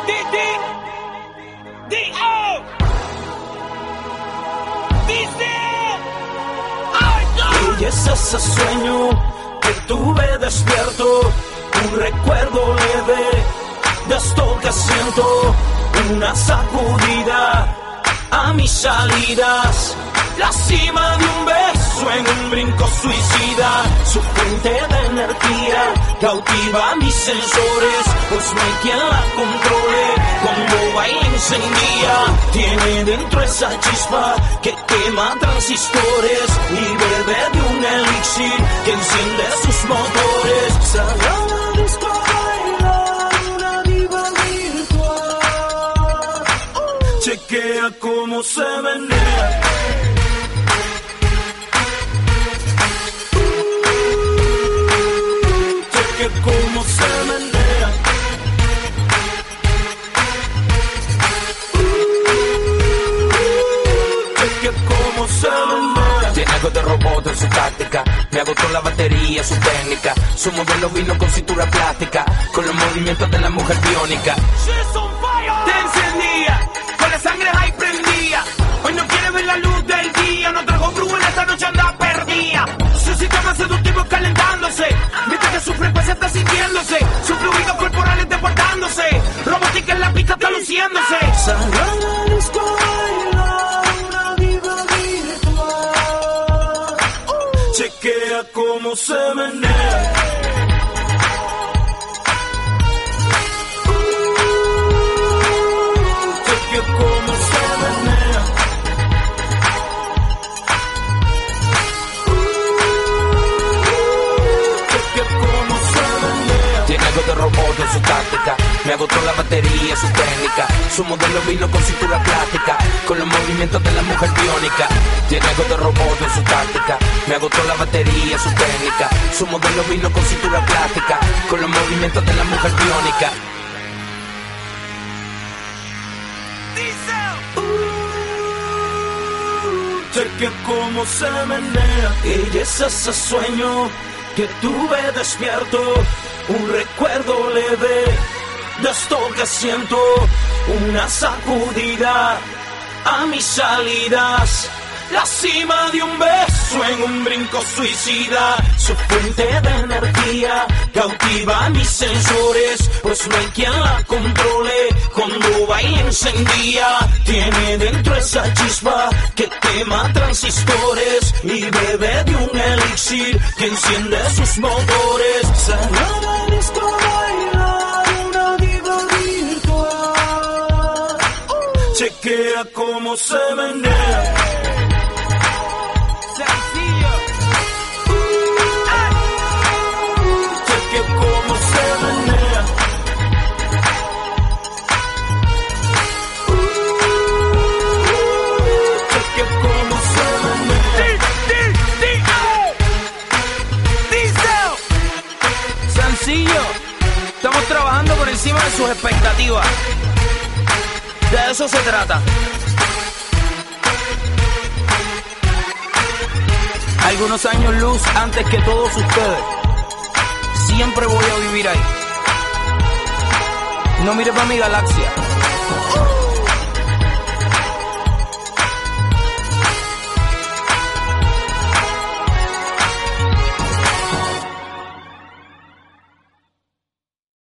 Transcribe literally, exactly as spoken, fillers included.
Y es ese sueño que tuve despierto, un recuerdo leve de esto que siento, una sacudida a mis salidas, la cima de un beso en un brinco suicida, su fuente de energía cautiva mis sensores, pues no hay quien la controle, cuando baila encendía, tiene dentro esa chispa que quema transistores y bebe de un elixir que enciende sus motores. Sagrada disco baila una diva virtual, chequea cómo se menea. Cómo se menea. Es que cómo se menea. Tiene algo de robot en su táctica, me agotó la batería, su técnica, su modelo vino con cintura plástica, con los movimientos de la mujer biónica. Te encendía, con la sangre ahí prendía, hoy no quiere ver la luz del día, no trajo brujo en esta noche anda perdida. Su sistema seductivo calentándose, viste que su frecuencia está sintiéndose, sus fluidos corporales deportándose, robótica en la pista está luciéndose. Sagrada disco baila una diva virtual, chequea cómo se menea. Chequea cómo se menea. Tiene algo de robot en su táctica, me agotó la batería, su técnica, su modelo vino con cintura plástica, con los movimientos de la mujer biónica. Tiene algo de robot en su táctica, me agotó la batería, su técnica, su modelo vino con cintura plástica, con los movimientos de la mujer biónica. Chequea cómo se menea. Y es ese sueño que tuve despierto, un recuerdo leve de esto que siento, una sacudida a mis salidas, la cima de un beso en un brinco suicida, su fuente de energía cautiva mis sensores, pues no hay quien la controle, cuando baila encendía, tiene dentro esa chispa que quema transistores y bebe de un elixir que enciende sus motores. Sagrada disco baila una diva virtual, chequea cómo se menea. Cómo se menea. Chequea cómo se menea. Sencillo, estamos trabajando por encima de sus expectativas. De eso se trata. Algunos años luz antes que todos ustedes. Siempre voy a vivir ahí. No mires para mi galaxia.